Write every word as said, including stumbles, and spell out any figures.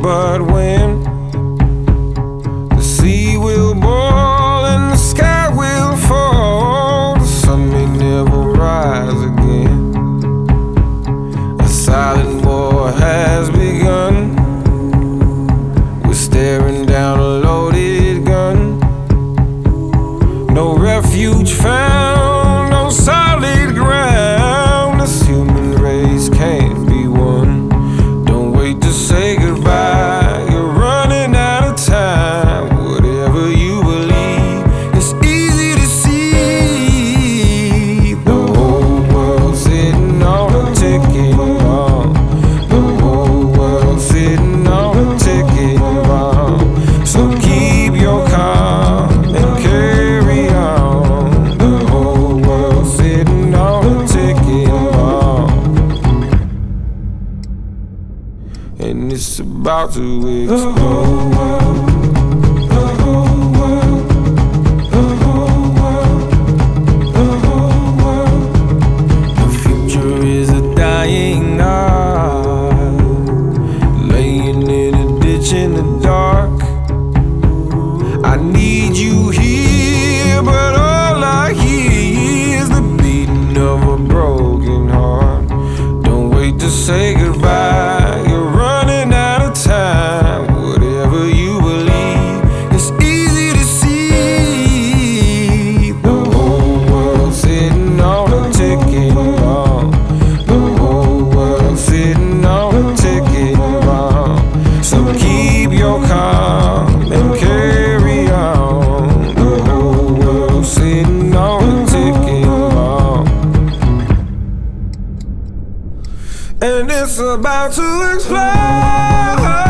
but when the sea will boil and the sky will fall, the sun may never rise again. A silent war has begun. We're staring down a loaded gun. No refuge found, no solid ground. This human race can't be won. Don't wait to say goodbye, you're running out of time. Whatever you believe, it's easy to see. The whole world's sitting on a ticking bomb. The whole world's sitting on a ticking bomb. So keep your calm and carry on. The whole world's sitting on a ticking bomb, and it's about to explode. The whole world, the whole world, the whole world. The future is a dying art, laying in a ditch in the dark. I need you here, but all I hear is the beating of a broken heart. Don't wait to say goodbye, you're running out of time. Whatever you believe, it's easy to see. The whole world's sitting on a ticking bomb. The whole world's sitting on a ticking bomb. So keep your calm and carry on. The whole world's sitting on a ticking bomb, and it's about to explode.